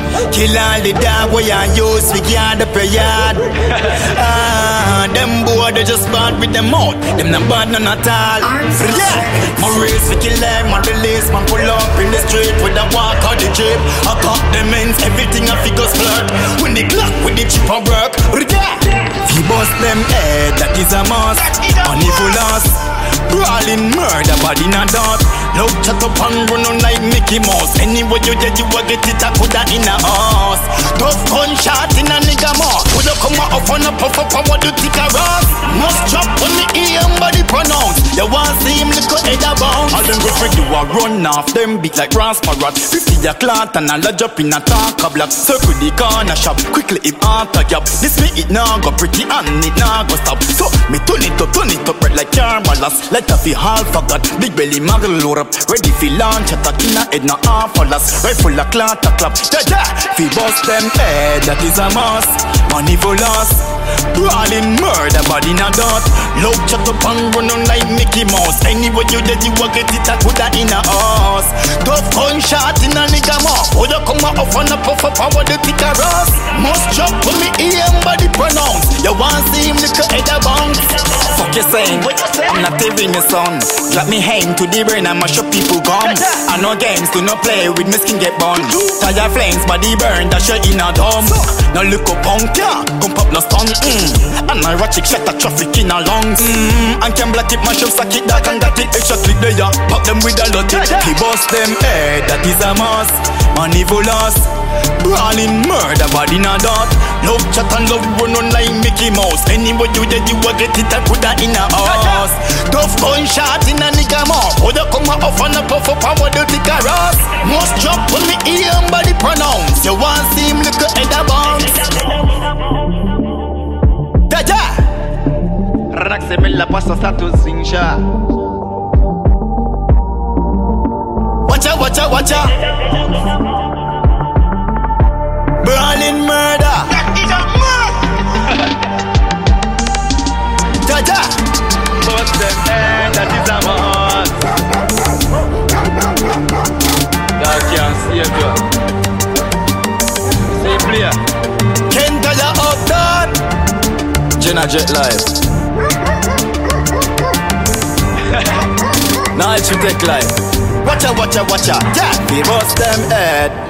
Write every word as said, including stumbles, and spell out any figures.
Kill all the dog we are use, we guard up your yard. Ah, them boy they just bad with them out. Them not bad none at all. Yeah, my race we kill them on the list. Man pull up in the street with a walk on the jeep. I cut them ends, everything I figure flirt. When the clock with the chip on work. Yeah, he bust them head, that is a must. On evil loss, brawling murder body not dot. Love chat up and run on like Mickey Mouse. Anyway you get you a get it a coulda in a house. Tough gunshot in a nigga mouth. Coulda come up on a puff up and what do tick a rock. Must drop on the ear and body pronounce. You want see him little head a bounce. All them go for do a run off them big like Rasparat. Fifty a clout and a lodge up in a talk a block. Circle the corner shop quickly if after gap. This me it now go pretty and it now go stop. So me turn it up, turn it up right like Carmelas. Let a fi half a got big belly muggle load up. Ready fi launch attack in a head no half a loss. Rifle a clout a clap. Ja ja, fi bust them head that is a must. Money for loss. Brawling murder body not dot. Love chat up and run on like Mickey Mouse. Anyway you dead you a get it a coulda in a house. Tough gunshot in a nigga mouth. Woulda come up on a puff up and what the tick a rust. Must drop on me ear and body pronounce. You want see him little head a bounce. Fuck you saying, I'm not even your son. Drop me hang to the brain and mash up people gum. I know games do not play with me skin get burned. Tire flames body burn that shit in a dumb. Now look up punk yeah, come pop no stun. Mm. And my ratchet shut the traffic in a lungs. Mm. And can black it mash up sack it dark and got it extra click there yeah. Pop them with a lot. He bust them head that is a must. Money for loss. Brawling murder body not dot. Love chat and love run on like Mickey Mouse. Anyway you dead you a get it a coulda in a house. Tough gunshot in a nigga mouth. Woulda come off and a puff up and what do tick a rust. Must drop on me ear and body pronounce. You want see him little head a bounce. Ja ja. Raxe me la pasta status zinja. Watcha watcha watcha. Brawling murder. Ja ja. Bust them head that is a must. That can't save you. Say player. Can't tell you up that. Jenna Jet Live. Now it's you take life. Watcha watcha watcha. Yeah. We bust them head.